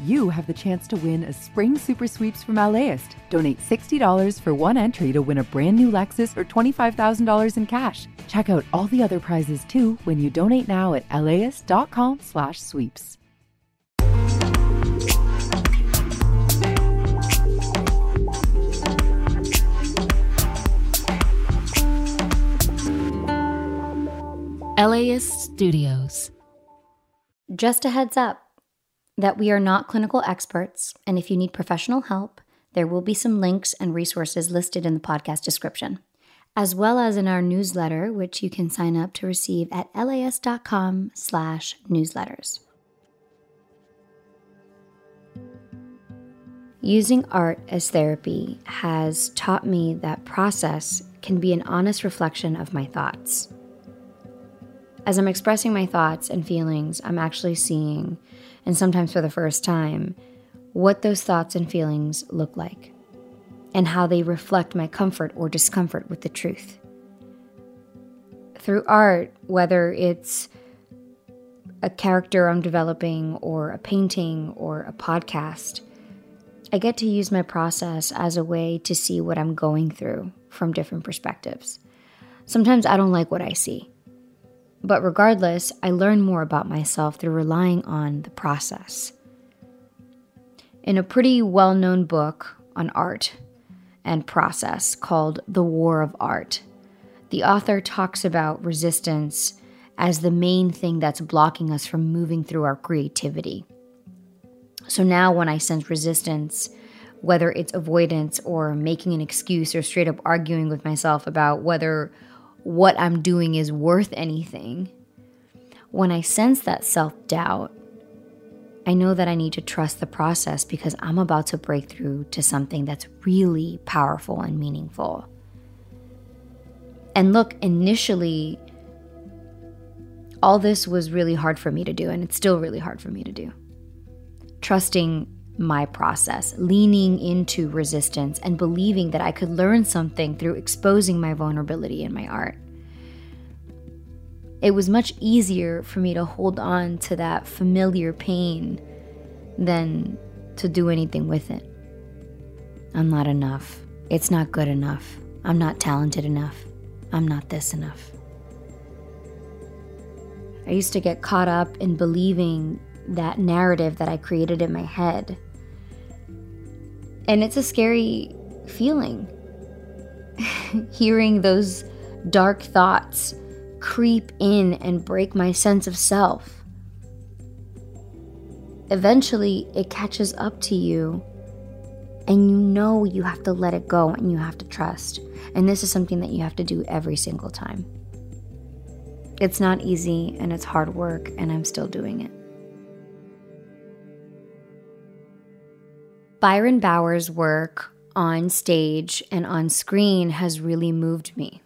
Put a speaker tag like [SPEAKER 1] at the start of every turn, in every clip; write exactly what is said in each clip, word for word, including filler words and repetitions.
[SPEAKER 1] you have the chance to win a spring super sweeps from LAist. Donate sixty dollars for one entry to win a brand new Lexus or twenty-five thousand dollars in cash. Check out all the other prizes too when you donate now at laist.com slash sweeps.
[SPEAKER 2] LAist Studios.
[SPEAKER 3] Just a heads up that we are not clinical experts, and if you need professional help, there will be some links and resources listed in the podcast description, as well as in our newsletter, which you can sign up to receive at laist.com slash newsletters. Using art as therapy has taught me that process can be an honest reflection of my thoughts. As I'm expressing my thoughts and feelings, I'm actually seeing, and sometimes for the first time, what those thoughts and feelings look like, and how they reflect my comfort or discomfort with the truth. Through art, whether it's a character I'm developing, or a painting, or a podcast, I get to use my process as a way to see what I'm going through from different perspectives. Sometimes I don't like what I see. But regardless, I learn more about myself through relying on the process. In a pretty well-known book on art and process called The War of Art, the author talks about resistance as the main thing that's blocking us from moving through our creativity. So now when I sense resistance, whether it's avoidance or making an excuse or straight up arguing with myself about whether what I'm doing is worth anything, when I sense that self-doubt, I know that I need to trust the process because I'm about to break through to something that's really powerful and meaningful. And look, initially, all this was really hard for me to do, and it's still really hard for me to do. Trusting my process, leaning into resistance, and believing that I could learn something through exposing my vulnerability in my art. It was much easier for me to hold on to that familiar pain than to do anything with it. I'm not enough. It's not good enough. I'm not talented enough. I'm not this enough. I used to get caught up in believing that narrative that I created in my head. And it's a scary feeling. Hearing those dark thoughts creep in and break my sense of self. Eventually, it catches up to you, and you know you have to let it go and you have to trust. And this is something that you have to do every single time. It's not easy, and it's hard work, and I'm still doing it. Byron Bauer's work on stage and on screen has really moved me.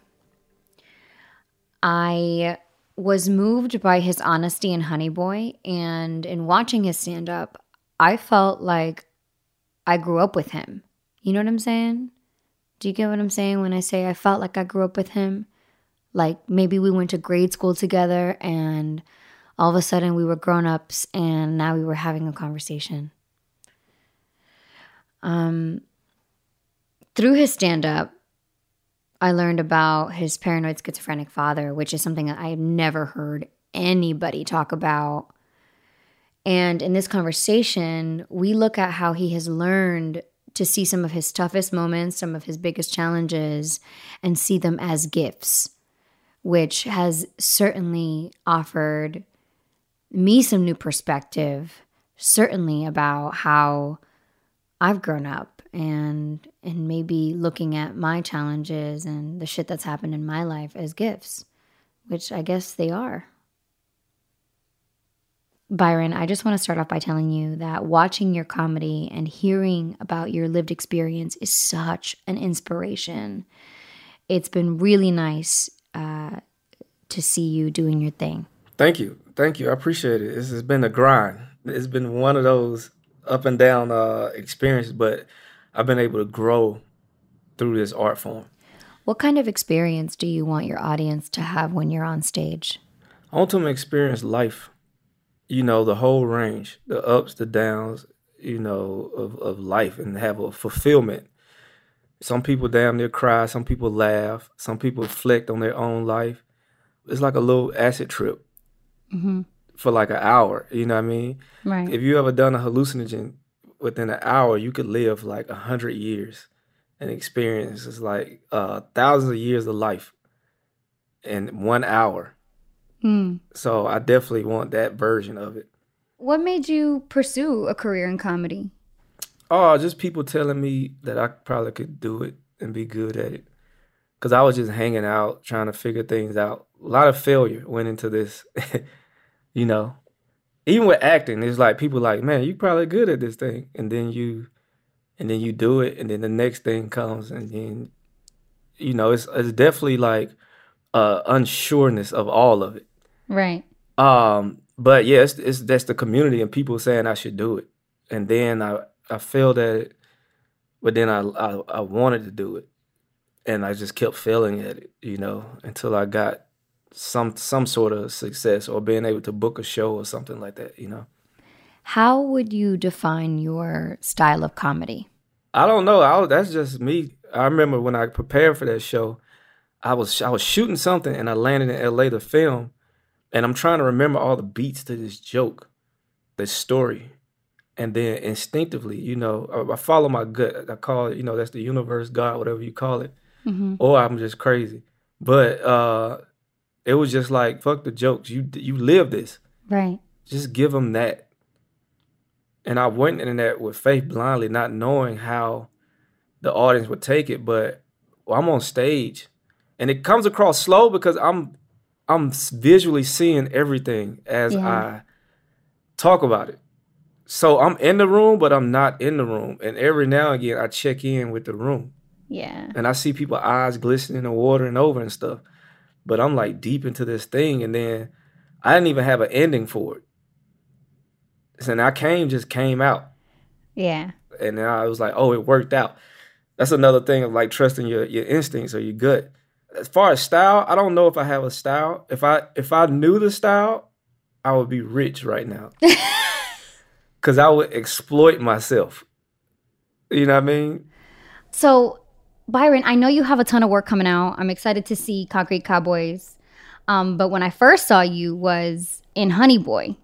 [SPEAKER 3] I was moved by his honesty in Honey Boy, and in watching his stand-up, I felt like I grew up with him. You know what I'm saying? Do you get what I'm saying when I say I felt like I grew up with him? Like maybe we went to grade school together, and all of a sudden we were grown-ups, and now we were having a conversation. Um, through his stand-up, I learned about his paranoid schizophrenic father, which is something that I have never heard anybody talk about. And in this conversation, we look at how he has learned to see some of his toughest moments, some of his biggest challenges, and see them as gifts, which has certainly offered me some new perspective, certainly about how I've grown up and and maybe looking at my challenges and the shit that's happened in my life as gifts, which I guess they are. Byron, I just want to start off by telling you that watching your comedy and hearing about your lived experience is such an inspiration. It's been really nice uh, to see you doing your thing.
[SPEAKER 4] Thank you. Thank you. I appreciate it. This has been a grind. It's been one of those up and down uh, experiences, but I've been able to grow through this art form.
[SPEAKER 3] What kind of experience do you want your audience to have when you're on stage?
[SPEAKER 4] I want them to experience life. You know, the whole range, the ups, the downs, you know, of, of life and have a fulfillment. Some people damn near cry. Some people laugh. Some people reflect on their own life. It's like a little acid trip
[SPEAKER 3] Mm-hmm.
[SPEAKER 4] for like an hour. You know what I mean?
[SPEAKER 3] Right.
[SPEAKER 4] If you ever done a hallucinogen within an hour, you could live like a hundred years and experience it's like uh, thousands of years of life in one hour.
[SPEAKER 3] Mm.
[SPEAKER 4] So I definitely want that version of it.
[SPEAKER 3] What made you pursue a career in comedy?
[SPEAKER 4] Oh, just people telling me that I probably could do it and be good at it. Because I was just hanging out, trying to figure things out. A lot of failure went into this, you know. Even with acting, it's like people like, man, you probably good at this thing. And then you and then you do it, and then the next thing comes, and then, you know, it's it's definitely like uh, unsureness of all of it.
[SPEAKER 3] Right.
[SPEAKER 4] Um, but yeah, it's, it's that's the community and people saying I should do it. And then I, I failed at it, but then I, I I wanted to do it. And I just kept failing at it, you know, until I got some some sort of success or being able to book a show or something like that, you know.
[SPEAKER 3] How would you define your style of comedy?
[SPEAKER 4] I don't know. I was, that's just me. I remember when I prepared for that show, I was I was shooting something and I landed in L A to film, and I'm trying to remember all the beats to this joke, this story. And then instinctively, you know, I, I follow my gut. I call it, you know, that's the universe, God, whatever you call it.
[SPEAKER 3] Mm-hmm.
[SPEAKER 4] Or I'm just crazy. But uh, it was just like, fuck the jokes. You you live this.
[SPEAKER 3] Right.
[SPEAKER 4] Just give them that. And I went in that with faith blindly, not knowing how the audience would take it. But well, I'm on stage, and it comes across slow because I'm I'm visually seeing everything as
[SPEAKER 3] Yeah.
[SPEAKER 4] I talk about it. So I'm in the room, but I'm not in the room. And every now and again, I check in with the room.
[SPEAKER 3] Yeah.
[SPEAKER 4] And I see people's eyes glistening and watering over and stuff. But I'm like deep into this thing. And then I didn't even have an ending for it. And I came, just came out.
[SPEAKER 3] Yeah.
[SPEAKER 4] And then I was like, oh, it worked out. That's another thing of like trusting your, your instincts or your gut. As far as style, I don't know if I have a style. If I if I knew the style, I would be rich right now. Because I would exploit myself. You know what I mean?
[SPEAKER 3] So, Byron, I know you have a ton of work coming out. I'm excited to see Concrete Cowboys. Um, but when I first saw you was in Honey Boy.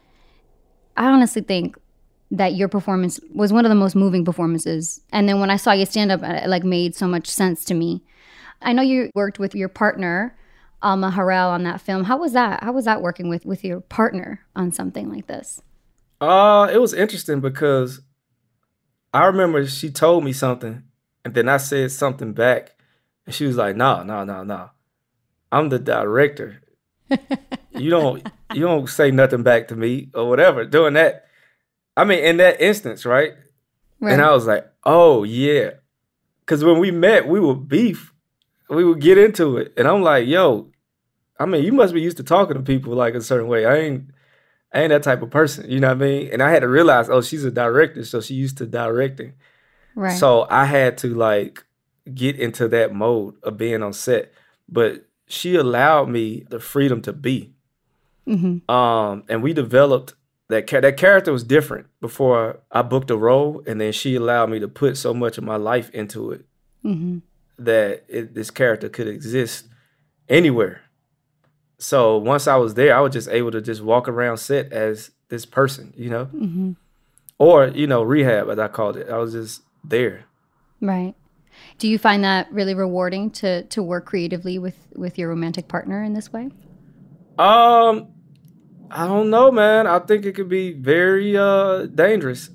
[SPEAKER 3] I honestly think that your performance was one of the most moving performances. And then when I saw you stand up, it like made so much sense to me. I know you worked with your partner, Alma Harrell, on that film. How was that? How was that working with, with your partner on something like this?
[SPEAKER 4] Uh, it was interesting because I remember she told me something and then I said something back and she was like, no, no, no, no. I'm the director. You don't you don't say nothing back to me or whatever. Doing that. I mean, in that instance, right?
[SPEAKER 3] Right.
[SPEAKER 4] And I was like, oh, yeah. Because when we met, we would beef. We would get into it. And I'm like, yo, I mean, you must be used to talking to people like a certain way. I ain't I ain't that type of person. You know what I mean? And I had to realize, oh, she's a director. So she used to directing.
[SPEAKER 3] Right.
[SPEAKER 4] So I had to like get into that mode of being on set. But she allowed me the freedom to be.
[SPEAKER 3] Mm-hmm.
[SPEAKER 4] Um, and we developed that char- that character was different before I booked a role, and then she allowed me to put so much of my life into it
[SPEAKER 3] Mm-hmm.
[SPEAKER 4] that it, this character could exist anywhere. So once I was there, I was just able to just walk around set as this person, you know,
[SPEAKER 3] Mm-hmm.
[SPEAKER 4] or you know, rehab as I called it. I was just there.
[SPEAKER 3] Right. Do you find that really rewarding to to work creatively with with your romantic partner in this way?
[SPEAKER 4] Um, I don't know, man. I think it could be very uh dangerous.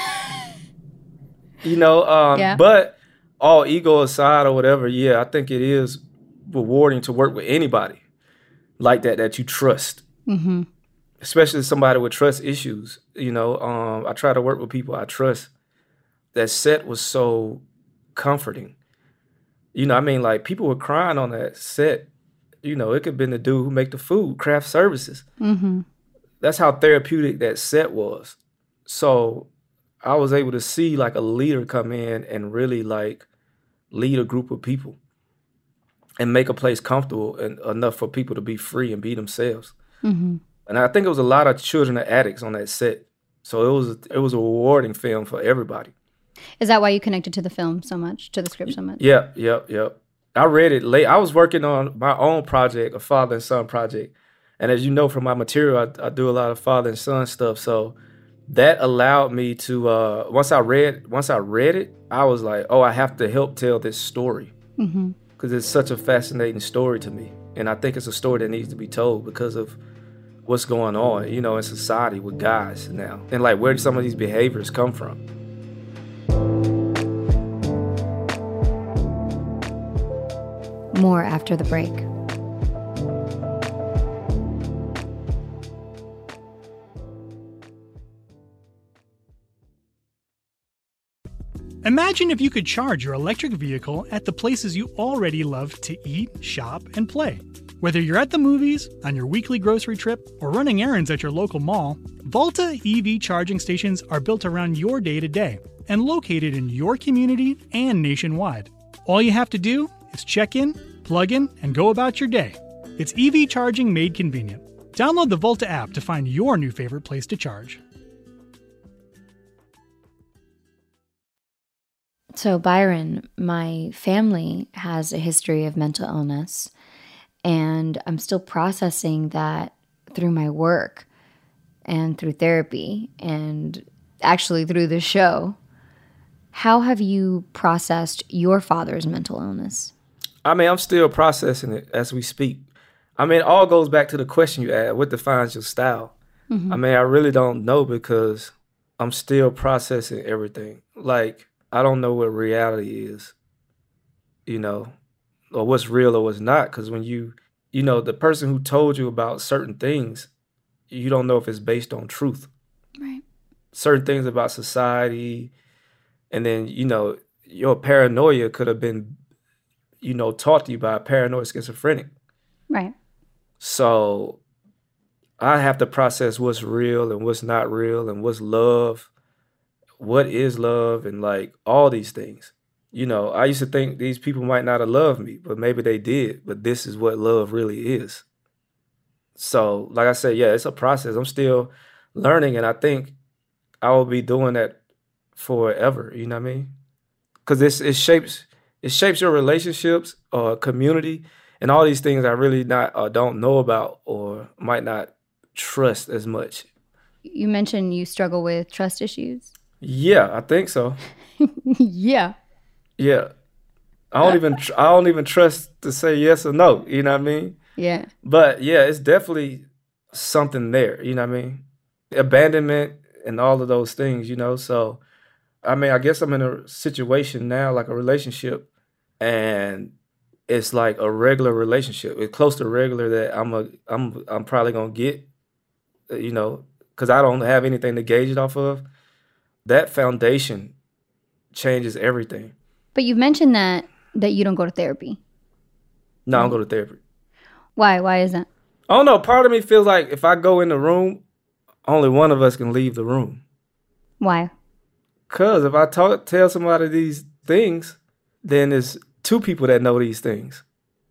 [SPEAKER 4] You know, um,
[SPEAKER 3] Yeah.
[SPEAKER 4] but all ego aside or whatever, yeah, I think it is rewarding to work with anybody like that that you trust,
[SPEAKER 3] Mm-hmm.
[SPEAKER 4] especially somebody with trust issues. You know, um, I try to work with people I trust. That set was so comforting. You know, I mean, like people were crying on that set. You know, it could have been the dude who make the food, craft services.
[SPEAKER 3] Mm-hmm.
[SPEAKER 4] That's how therapeutic that set was. So I was able to see like a leader come in and really like lead a group of people and make a place comfortable and enough for people to be free and be themselves.
[SPEAKER 3] Mm-hmm.
[SPEAKER 4] And I think it was a lot of children of addicts on that set. So it was it was a rewarding film for everybody.
[SPEAKER 2] Is that why you connected to the film so much, to the script so much?
[SPEAKER 4] Yep, yep, yep. I read it late. I was working on my own project, a father and son project. And as you know from my material, I, I do a lot of father and son stuff. So that allowed me to, uh, once I read once I read it, I was like, oh, I have to help tell this story.
[SPEAKER 2] Mm-hmm.
[SPEAKER 4] Because it's such a fascinating story to me. And I think it's a story that needs to be told because of what's going on, you know, in society with guys now. And like, where do some of these behaviors come from?
[SPEAKER 3] More after the break.
[SPEAKER 5] Imagine if you could charge your electric vehicle at the places you already love to eat, shop, and play. Whether you're at the movies, on your weekly grocery trip, or running errands at your local mall, Volta E V charging stations are built around your day-to-day and located in your community and nationwide. All you have to do is check in, plug in, and go about your day. It's E V charging made convenient. Download the Volta app to find your new favorite place to charge.
[SPEAKER 3] So, Byron, my family has a history of mental illness, and I'm still processing that through my work and through therapy and actually through the show. How have you processed your father's mental illness?
[SPEAKER 4] I mean, I'm still processing it as we speak. I mean, it all goes back to the question you asked, what defines your style? Mm-hmm. I mean, I really don't know because I'm still processing everything. Like, I don't know what reality is, you know, or what's real or what's not. Because when you, you know, the person who told you about certain things, you don't know if it's based on truth.
[SPEAKER 3] Right.
[SPEAKER 4] Certain things about society. And then, you know, your paranoia could have been, you know, taught to you by a paranoid schizophrenic.
[SPEAKER 2] Right.
[SPEAKER 4] So I have to process what's real and what's not real and what's love. What is love and like all these things. You know, I used to think these people might not have loved me, but maybe they did. But this is what love really is. So, like I said, yeah, it's a process. I'm still learning, and I think I will be doing that forever. You know what I mean? Because it's it shapes it shapes your relationships, or uh, community, and all these things I really not uh, don't know about or might not trust as much.
[SPEAKER 2] You mentioned you struggle with trust issues.
[SPEAKER 4] Yeah, I think so.
[SPEAKER 2] Yeah.
[SPEAKER 4] Yeah. I don't even tr- I don't even trust to say yes or no, you know what I mean?
[SPEAKER 2] Yeah.
[SPEAKER 4] But yeah, it's definitely something there, you know what I mean? Abandonment and all of those things, you know? So, I mean, I guess I'm in a situation now, like a relationship, and it's like a regular relationship. It's close to regular that I'm a I'm I'm probably going to get, you know, cuz I don't have anything to gauge it off of. That foundation changes everything.
[SPEAKER 2] But you mentioned that that you don't go to therapy.
[SPEAKER 4] No, I don't go to therapy.
[SPEAKER 2] Why? Why is that?
[SPEAKER 4] I don't know. Part of me feels like if I go in the room, only one of us can leave the room.
[SPEAKER 2] Why?
[SPEAKER 4] Because if I talk, tell somebody these things, then there's two people that know these things.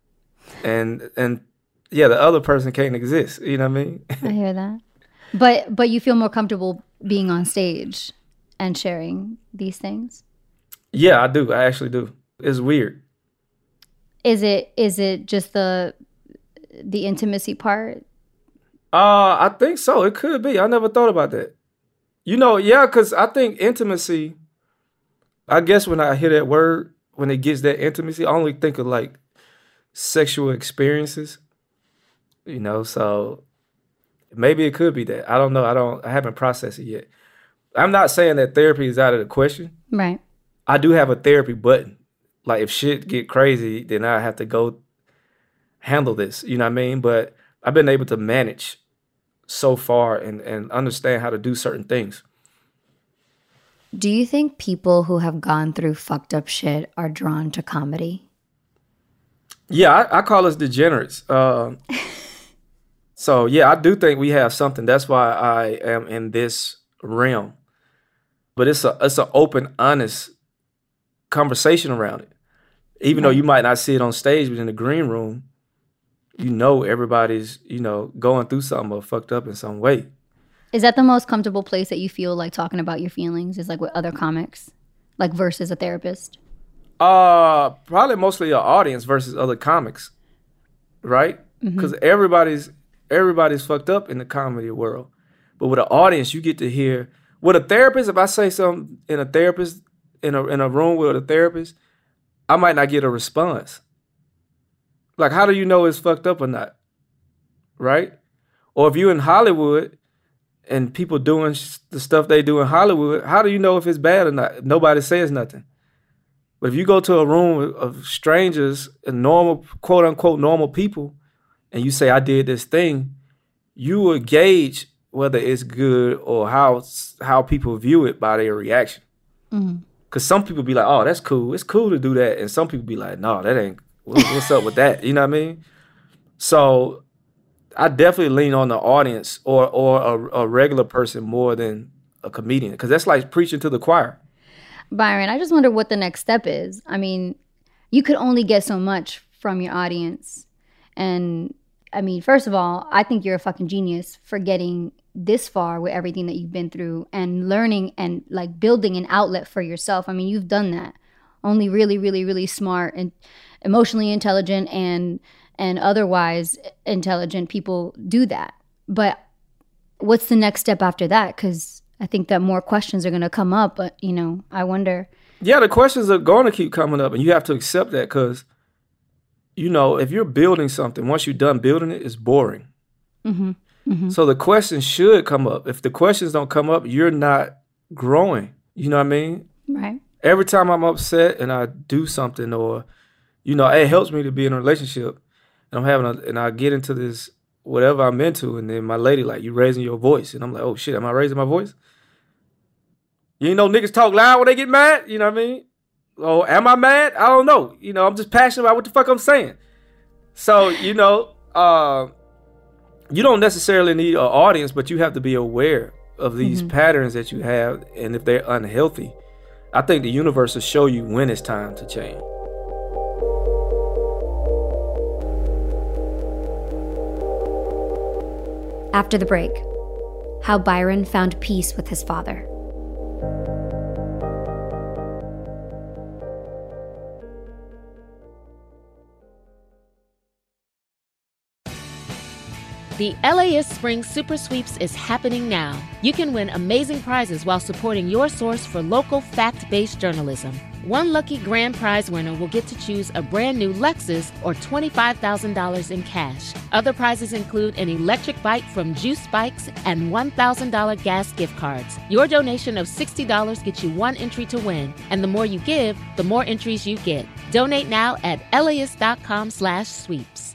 [SPEAKER 4] And, and yeah, the other person can't exist. You know what I mean?
[SPEAKER 2] I hear that. But but you feel more comfortable being on stage and sharing these things?
[SPEAKER 4] Yeah, I do. I actually do. It's weird.
[SPEAKER 2] Is it is it just the the intimacy part?
[SPEAKER 4] Uh, I think so. It could be. I never thought about that. You know, yeah, because I think intimacy, I guess when I hear that word, when it gets that intimacy, I only think of like sexual experiences, you know, so maybe it could be that. I don't know. I don't, I haven't processed it yet. I'm not saying that therapy is out of the question.
[SPEAKER 2] Right.
[SPEAKER 4] I do have a therapy button. Like if shit get crazy, then I have to go handle this, you know what I mean? But I've been able to manage so far and, and understand how to do certain things.
[SPEAKER 3] Do you think people who have gone through fucked up shit are drawn to comedy?
[SPEAKER 4] Yeah, I, I call us degenerates. Uh, so yeah, I do think we have something. That's why I am in this realm. But it's a it's an open, honest conversation around it. Even right. though you might not see it on stage, but in the green room, you know everybody's, you know, going through something or fucked up in some way.
[SPEAKER 2] Is that the most comfortable place that you feel like talking about your feelings is like with other comics, like versus a therapist?
[SPEAKER 4] Uh, probably mostly an audience versus other comics, right? Because mm-hmm. everybody's everybody's fucked up in the comedy world. But with an audience, you get to hear. With a therapist, if I say something in a therapist in a in a room with a therapist, I might not get a response. Like, how do you know it's fucked up or not? Right? Or if you're in Hollywood and people doing sh- the stuff they do in Hollywood, how do you know if it's bad or not? Nobody says nothing. But if you go to a room of strangers and normal, quote unquote, normal people, and you say, I did this thing, you will gauge whether it's good or how how people view it by their reaction. Because mm-hmm. some people be like, oh, that's cool. It's cool to do that. And some people be like, no, that ain't, what, what's up with that? You know what I mean? So I definitely lean on the audience or or a, a regular person more than a comedian, because that's like preaching to the choir.
[SPEAKER 2] Byron, I just wonder what the next step is. I mean, you could only get so much from your audience. And I mean, first of all, I think you're a fucking genius for getting this far with everything that you've been through and learning and like building an outlet for yourself. I mean, you've done that. Only really, really, really smart and emotionally intelligent and and otherwise intelligent people do that. But what's the next step after that? Because I think that more questions are going to come up. But, you know, I wonder.
[SPEAKER 4] Yeah, the questions are going to keep coming up, and you have to accept that because, you know, if you're building something, once you're done building it, it's boring. Mm-hmm. Mm-hmm. So the questions should come up. If the questions don't come up, you're not growing. You know what I mean?
[SPEAKER 2] Right.
[SPEAKER 4] Every time I'm upset and I do something, or, you know, it helps me to be in a relationship, and I'm having a, and I get into this whatever I'm into, and then my lady like, you raising your voice, and I'm like, oh shit, am I raising my voice? You know, niggas talk loud when they get mad. You know what I mean? Oh, am I mad? I don't know. You know, I'm just passionate about what the fuck I'm saying. So, you know, uh, you don't necessarily need an audience, but you have to be aware of these mm-hmm. patterns that you have, and if they're unhealthy, I think the universe will show you when it's time to change.
[SPEAKER 3] After the break, how Byron found peace with his father.
[SPEAKER 6] The L A ist Spring Super Sweeps is happening now. You can win amazing prizes while supporting your source for local fact-based journalism. One lucky grand prize winner will get to choose a brand new Lexus or twenty-five thousand dollars in cash. Other prizes include an electric bike from Juice Bikes and one thousand dollars gas gift cards. Your donation of sixty dollars gets you one entry to win, and the more you give, the more entries you get. Donate now at laist.com slash sweeps.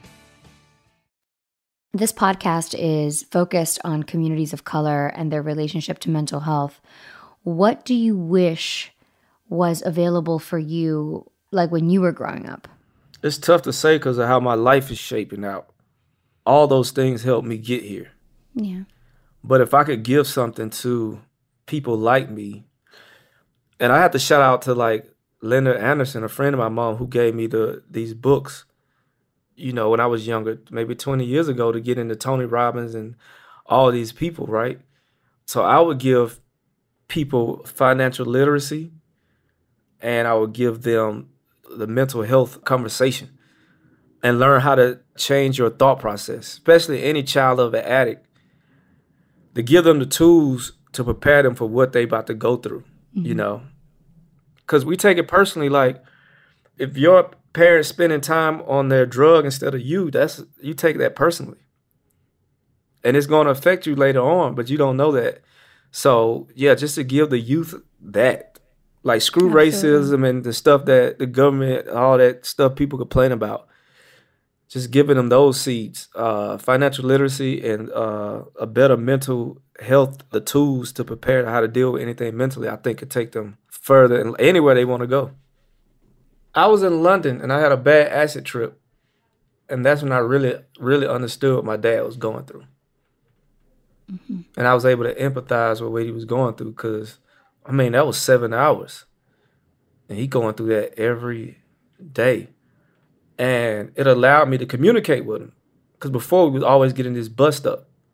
[SPEAKER 3] This podcast is focused on communities of color and their relationship to mental health. What do you wish was available for you, like when you were growing up?
[SPEAKER 4] It's tough to say because of how my life is shaping out. All those things helped me get here.
[SPEAKER 2] Yeah.
[SPEAKER 4] But if I could give something to people like me, and I have to shout out to like Linda Anderson, a friend of my mom, who gave me the these books, you know, when I was younger, maybe twenty years ago, to get into Tony Robbins and all these people, right? So I would give people financial literacy, and I would give them the mental health conversation and learn how to change your thought process, especially any child of an addict, to give them the tools to prepare them for what they about to go through, mm-hmm. you know? Because we take it personally, like, if your parents spending time on their drug instead of you, that's you take that personally. And it's going to affect you later on, but you don't know that. So, yeah, just to give the youth that. Like, screw Absolutely. racism and the stuff that the government, all that stuff people complain about. Just giving them those seeds, uh, financial literacy and uh, a better mental health, the tools to prepare how to deal with anything mentally, I think could take them further and anywhere they want to go. I was in London and I had a bad acid trip. And that's when I really, really understood what my dad was going through. Mm-hmm. And I was able to empathize with what he was going through because, I mean, that was seven hours. And he going through that every day. And it allowed me to communicate with him. Because before we was always getting this bust up.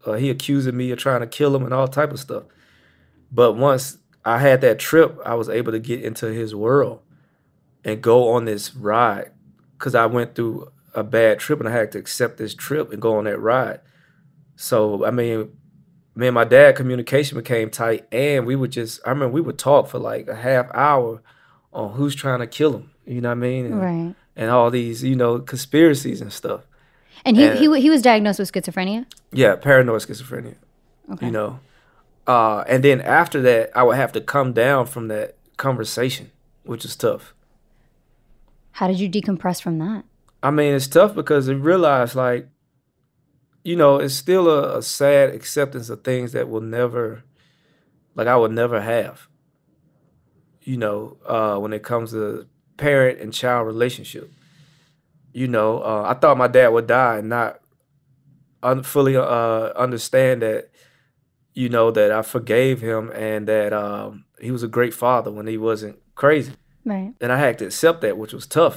[SPEAKER 4] Uh, he accusing me of trying to kill him and all type of stuff. But once I had that trip, I was able to get into his world and go on this ride because I went through a bad trip and I had to accept this trip and go on that ride. So, I mean, me and my dad, communication became tight, and we would just, I remember we would talk for like a half hour on who's trying to kill him, you know what I mean? And,
[SPEAKER 2] right.
[SPEAKER 4] And all these, you know, conspiracies and stuff.
[SPEAKER 2] And he,
[SPEAKER 4] and,
[SPEAKER 2] he he was diagnosed with schizophrenia?
[SPEAKER 4] Yeah, paranoid schizophrenia,
[SPEAKER 2] okay.
[SPEAKER 4] you know. Uh, and then after that, I would have to come down from that conversation, which is tough.
[SPEAKER 2] How did you decompress from that?
[SPEAKER 4] I mean, it's tough because I realized, like, you know, it's still a, a sad acceptance of things that will never, like I will never have, you know, uh, when it comes to parent and child relationship. You know, uh, I thought my dad would die and not un- fully uh, understand that, you know, that I forgave him and that um, he was a great father when he wasn't crazy.
[SPEAKER 2] Right.
[SPEAKER 4] And I had to accept that, which was tough.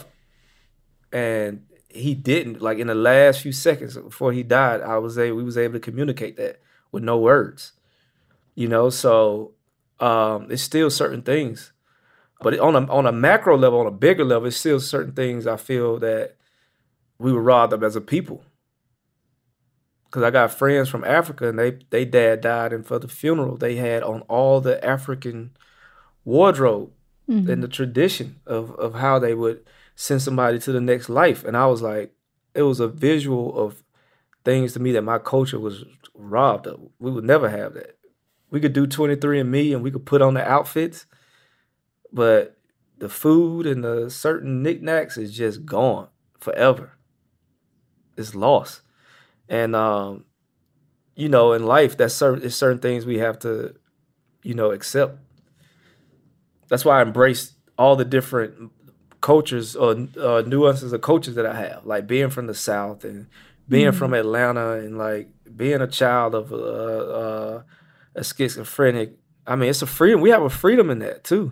[SPEAKER 4] And he didn't. Like in the last few seconds before he died, I was able, we was able to communicate that with no words. You know, so um, it's still certain things. But on a on a macro level, on a bigger level, it's still certain things I feel that we were robbed of as a people. Because I got friends from Africa, and they they dad died, and for the funeral, they had on all the African wardrobe mm-hmm. and the tradition of, of how they would send somebody to the next life. And I was like, it was a visual of things to me that my culture was robbed of. We would never have that. We could do twenty-three and me, and we could put on the outfits, but the food and the certain knickknacks is just gone forever. It's lost. And, um, you know, in life, that's certain, there's certain things we have to, you know, accept. That's why I embrace all the different cultures or uh, nuances of cultures that I have, like being from the South and being mm-hmm. from Atlanta and like being a child of uh, uh, a schizophrenic. I mean, it's a freedom. We have a freedom in that too.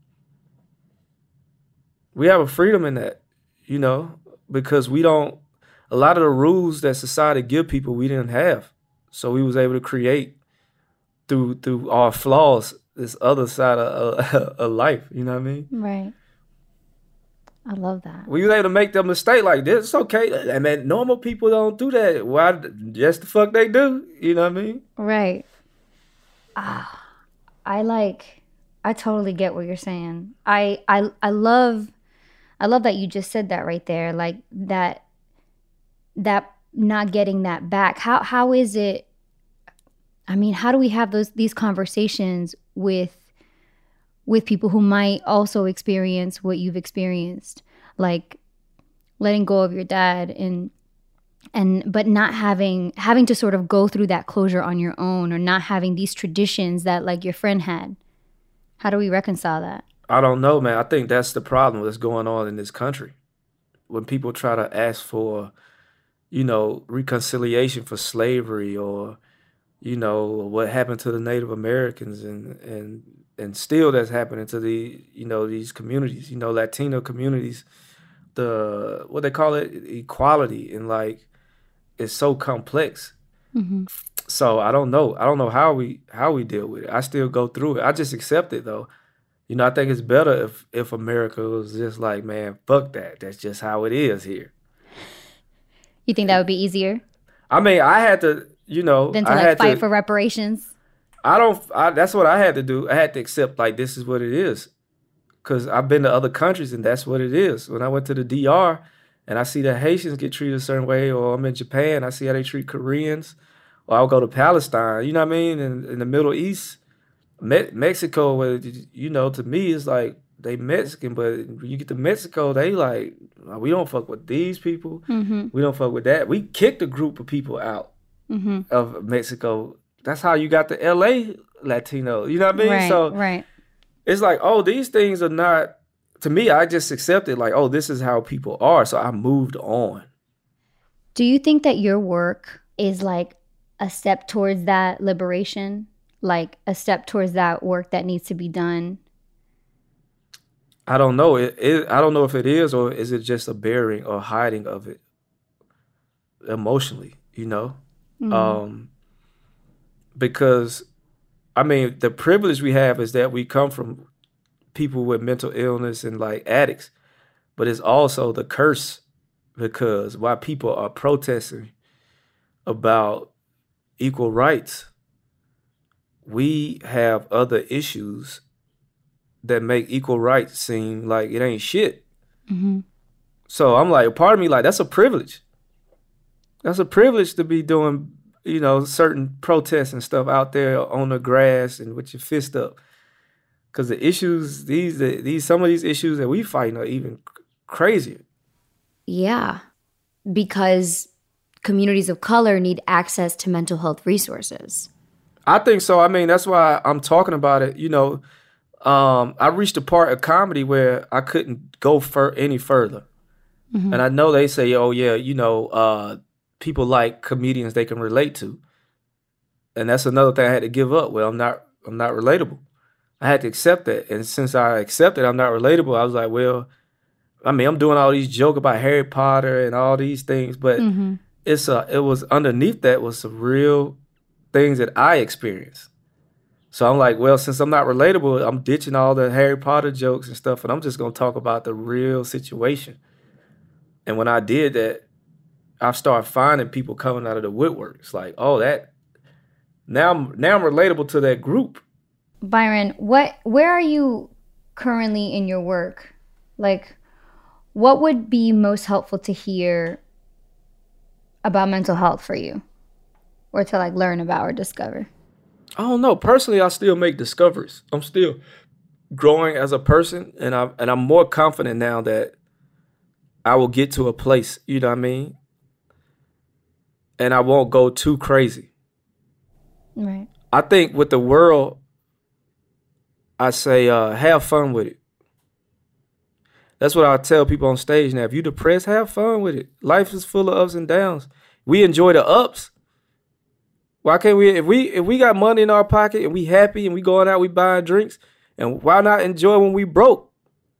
[SPEAKER 4] We have a freedom in that, you know, because we don't, a lot of the rules that society give people, we didn't have. So we was able to create through through our flaws, this other side of, uh, of life, you know what I mean?
[SPEAKER 2] Right. I love that.
[SPEAKER 4] We was able to make the mistake like this. It's okay. I mean, normal people don't do that. Why? Yes, the fuck they do. You know what I mean?
[SPEAKER 2] Right. Ah, I like, I totally get what you're saying. I, I, I love, I love that you just said that right there. Like that, that not getting that back. How, how is it? I mean, how do we have those, these conversations with, with people who might also experience what you've experienced, like letting go of your dad and, and, but not having, having to sort of go through that closure on your own, or not having these traditions that like your friend had? How do we reconcile that?
[SPEAKER 4] I don't know, man. I think that's the problem that's going on in this country. When people try to ask for, you know, reconciliation for slavery, or, you know, what happened to the Native Americans, and, and, and still that's happening to the, you know, these communities, you know, Latino communities, the, what they call it, equality, and like, it's so complex. Mm-hmm. So I don't know. I don't know how we, how we deal with it. I still go through it. I just accept it though. You know, I think it's better if, if America was just like, man, fuck that. That's just how it is here.
[SPEAKER 2] You think that would be easier?
[SPEAKER 4] I mean, I had to, you know,
[SPEAKER 2] than to
[SPEAKER 4] I
[SPEAKER 2] like
[SPEAKER 4] had
[SPEAKER 2] fight
[SPEAKER 4] to,
[SPEAKER 2] for reparations.
[SPEAKER 4] I don't. I, that's what I had to do. I had to accept like this is what it is, because I've been to other countries and that's what it is. When I went to the D R and I see the Haitians get treated a certain way, or I'm in Japan, I see how they treat Koreans, or I'll go to Palestine. You know what I mean? In, in the Middle East, Me- Mexico, you know, to me it's like they Mexican, but when you get to Mexico, they like, we don't fuck with these people. Mm-hmm. We don't fuck with that. We kicked a group of people out mm-hmm. of Mexico. That's how you got the L A Latino. You know what I mean?
[SPEAKER 2] Right,
[SPEAKER 4] so
[SPEAKER 2] right.
[SPEAKER 4] It's like, oh, these things are not, to me, I just accepted like, oh, this is how people are. So I moved on.
[SPEAKER 2] Do you think that your work is like a step towards that liberation? Like a step towards that work that needs to be done?
[SPEAKER 4] I don't know. It, it, I don't know if it is, or is it just a bearing or hiding of it emotionally, you know? Mm. Um, because, I mean, the privilege we have is that we come from people with mental illness and like addicts, but it's also the curse because while people are protesting about equal rights, we have other issues that make equal rights seem like it ain't shit.
[SPEAKER 2] Mm-hmm.
[SPEAKER 4] So I'm like, part of me like, that's a privilege. That's a privilege to be doing, you know, certain protests and stuff out there on the grass and with your fist up. Because the issues, these, these, some of these issues that we fight are even crazier.
[SPEAKER 3] Yeah, because communities of color need access to mental health resources.
[SPEAKER 4] I think so. I mean, that's why I'm talking about it. You know, um, I reached a part of comedy where I couldn't go fur- any further. Mm-hmm. And I know they say, oh, yeah, you know, uh, people like comedians they can relate to. And that's another thing I had to give up. Well, I'm not I'm not relatable. I had to accept that. And since I accepted I'm not relatable, I was like, well, I mean, I'm doing all these jokes about Harry Potter and all these things, but mm-hmm. it's a, it was underneath that was some real things that I experienced. So I'm like, well, since I'm not relatable, I'm ditching all the Harry Potter jokes and stuff, and I'm just going to talk about the real situation. And when I did that, I started finding people coming out of the woodwork. It's like, oh, that now I'm now I'm relatable to that group.
[SPEAKER 2] Byron, what where are you currently in your work? Like, what would be most helpful to hear about mental health for you, or to like learn about or discover?
[SPEAKER 4] I don't know. Personally, I still make discoveries. I'm still growing as a person, and I and I'm more confident now that I will get to a place. You know what I mean? And I won't go too crazy.
[SPEAKER 2] Right.
[SPEAKER 4] I think with the world, I say uh, have fun with it. That's what I tell people on stage now. If you're depressed, have fun with it. Life is full of ups and downs. We enjoy the ups. Why can't we? If we if we got money in our pocket and we happy and we going out, we buying drinks, and why not enjoy when we broke?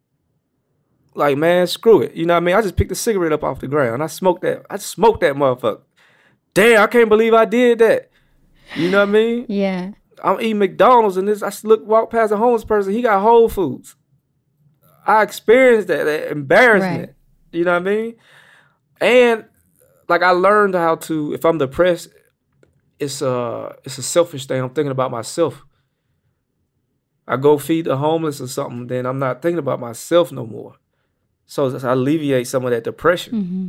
[SPEAKER 4] Like, man, screw it. You know what I mean? I just picked a cigarette up off the ground. I smoked that. I smoked that motherfucker. Damn, I can't believe I did that. You know what I mean?
[SPEAKER 2] Yeah.
[SPEAKER 4] I'm eating McDonald's and this. I look walk past a homeless person. He got Whole Foods. I experienced that, that embarrassment. Right. You know what I mean? And like I learned how to, if I'm depressed, it's a it's a selfish thing. I'm thinking about myself. I go feed the homeless or something, then I'm not thinking about myself no more. So I alleviate some of that depression
[SPEAKER 2] mm-hmm.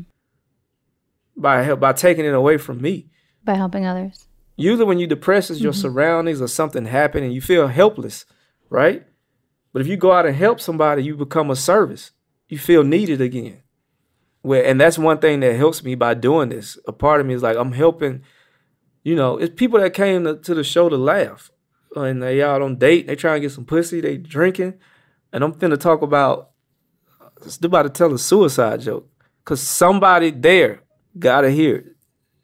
[SPEAKER 4] by by taking it away from me.
[SPEAKER 2] By helping others.
[SPEAKER 4] Usually when you're depressed, it's your mm-hmm. surroundings or something happened and you feel helpless, right? But if you go out and help somebody, you become a service. You feel needed again. Where, and that's one thing that helps me by doing this. A part of me is like, I'm helping, you know, it's people that came to, to the show to laugh. And they out on date, they trying to get some pussy, they drinking. And I'm finna talk about, they're about to tell a suicide joke. Because somebody there gotta hear it.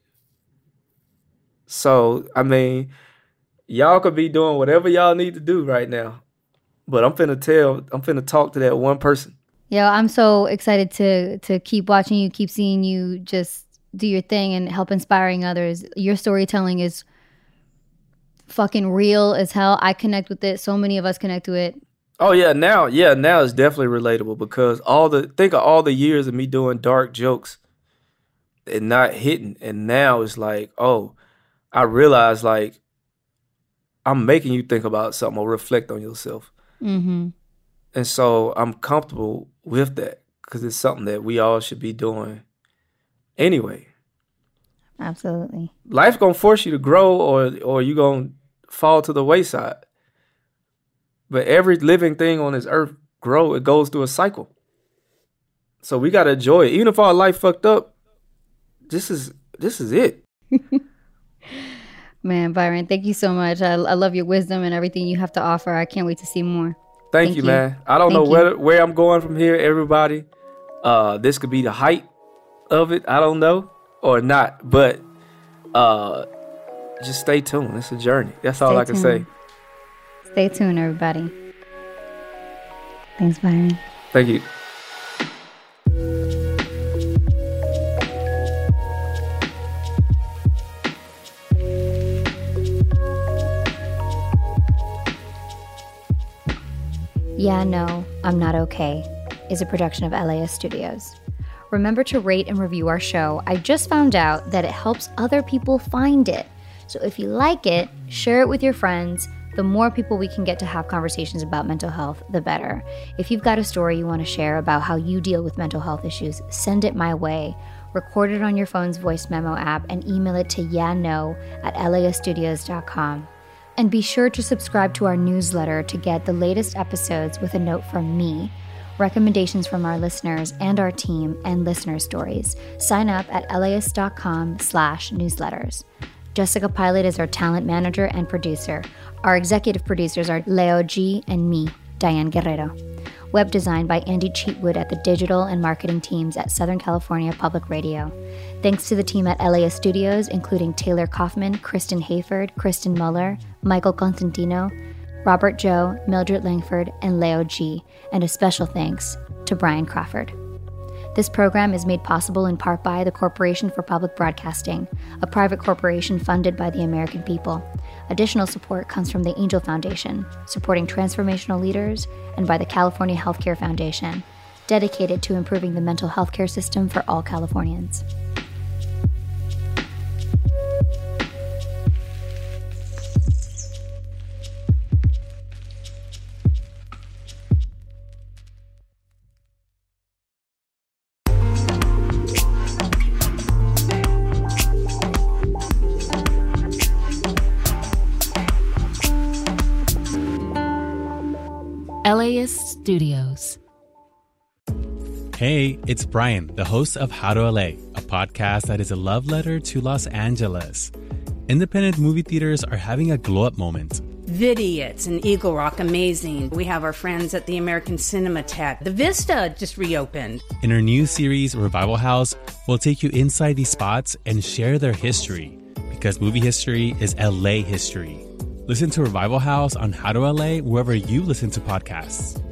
[SPEAKER 4] So, I mean, y'all could be doing whatever y'all need to do right now. But I'm finna tell, I'm finna talk to that one person.
[SPEAKER 2] Yo, I'm so excited to to keep watching you, keep seeing you just do your thing and help inspiring others. Your storytelling is fucking real as hell. I connect with it. So many of us connect to it.
[SPEAKER 4] Oh, yeah. Now, yeah, now it's definitely relatable because all the, think of all the years of me doing dark jokes and not hitting. And now it's like, oh, I realize like I'm making you think about something or reflect on yourself.
[SPEAKER 2] Mm-hmm.
[SPEAKER 4] And so I'm comfortable with that because it's something that we all should be doing anyway.
[SPEAKER 2] Absolutely.
[SPEAKER 4] Life's going to force you to grow or or you're going to fall to the wayside. But every living thing on this earth grow, it goes through a cycle. So we got to enjoy it. Even if our life fucked up, this is this is it.
[SPEAKER 2] Man, Byron, thank you so much. I, I love your wisdom and everything you have to offer. I can't wait to see more.
[SPEAKER 4] Thank, Thank you, you, man. I don't Thank know where, where I'm going from here, everybody. Uh, this could be the height of it. I don't know. Or not. But uh, just stay tuned. It's a journey. That's all stay I can tuned. say.
[SPEAKER 2] Stay tuned, everybody. Thanks, Byron.
[SPEAKER 4] Thank you.
[SPEAKER 3] Yeah, No, I'm Not Okay is a production of L A S Studios. Remember to rate and review our show. I just found out that it helps other people find it. So if you like it, share it with your friends. The more people we can get to have conversations about mental health, the better. If you've got a story you want to share about how you deal with mental health issues, send it my way. Record it on your phone's voice memo app and email it to yeahno at lastudios dot com. And be sure to subscribe to our newsletter to get the latest episodes with a note from me, recommendations from our listeners and our team, and listener stories. Sign up at las.com slash newsletters. Jessica Pilot is our talent manager and producer. Our executive producers are Leo G. and me, Diane Guerrero. Web design by Andy Cheatwood at the digital and marketing teams at Southern California Public Radio. Thanks to the team at L A S Studios, including Taylor Kaufman, Kristen Hayford, Kristen Muller, Michael Constantino, Robert Joe, Mildred Langford, and Leo G. And a special thanks to Brian Crawford. This program is made possible in part by the Corporation for Public Broadcasting, a private corporation funded by the American people. Additional support comes from the Angel Foundation, supporting transformational leaders, and by the California Healthcare Foundation, dedicated to improving the mental health care system for all Californians.
[SPEAKER 6] L A S Studios.
[SPEAKER 7] Hey, it's Brian, the host of How to L A, a podcast that is a love letter to Los Angeles. Independent movie theaters are having a glow-up moment.
[SPEAKER 8] Vidiots and Eagle Rock, amazing. We have our friends at the American Cinematheque. The Vista just reopened.
[SPEAKER 7] In our new series, Revival House, we'll take you inside these spots and share their history, because movie history is L A history. Listen to Revival House on How to L A wherever you listen to podcasts.